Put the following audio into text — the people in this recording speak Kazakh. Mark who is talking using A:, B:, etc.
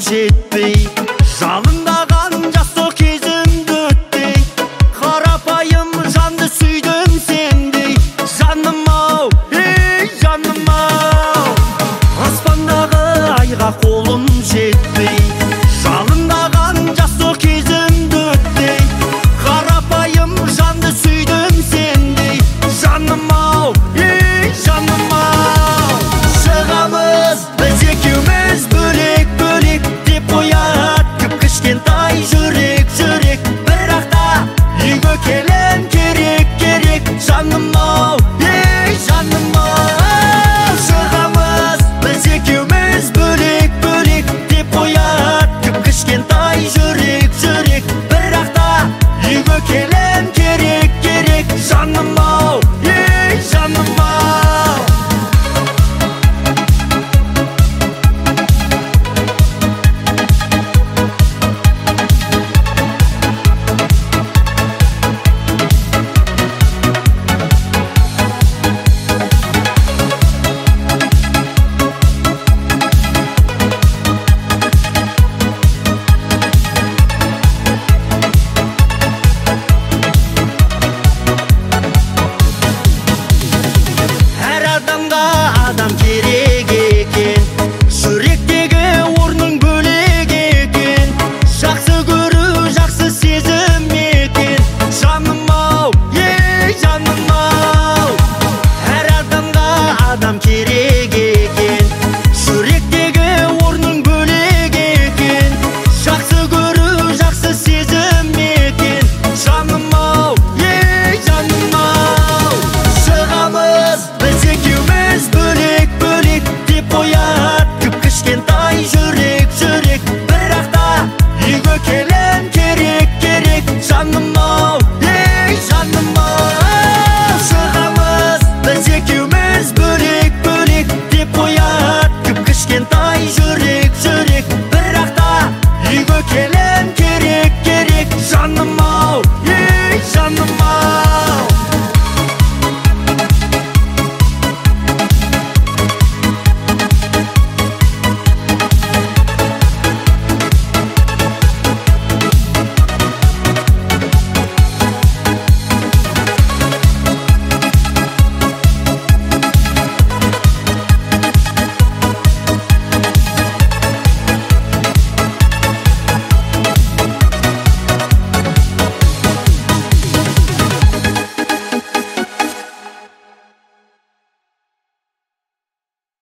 A: жетпей, жалындаған жасыл кезімді өтпей, қарапайым жанды сүйдім сендей. Жаным-ау, ей жаным-ау, аспандағы айға қолым жетпей, жалындаған жасыл кезімді өтпей, қарапайым жанды сүйдім сендей. Жаным-ау, ей жаным-ау, шығамыз біз екеуміз бөлек-бөлек деп қояды кіп-кішкентай жүрек. Бірақ та үйге келем керек. Жаным-ау, ей жаным-ау, шығамыз біз екеуміз бөлек-бөлек деп қояды кіп-кішкентай жүрек. Бірақ та үйге келем керек. Жаным-ау, ей жаным-ау. Әр адамға адам керек екен, жүректегі орның бөлек екен. Жақсы көру, жақсы сезім екен. Жаным-ау, ей жаным-ау, әр адамға адам керек екен.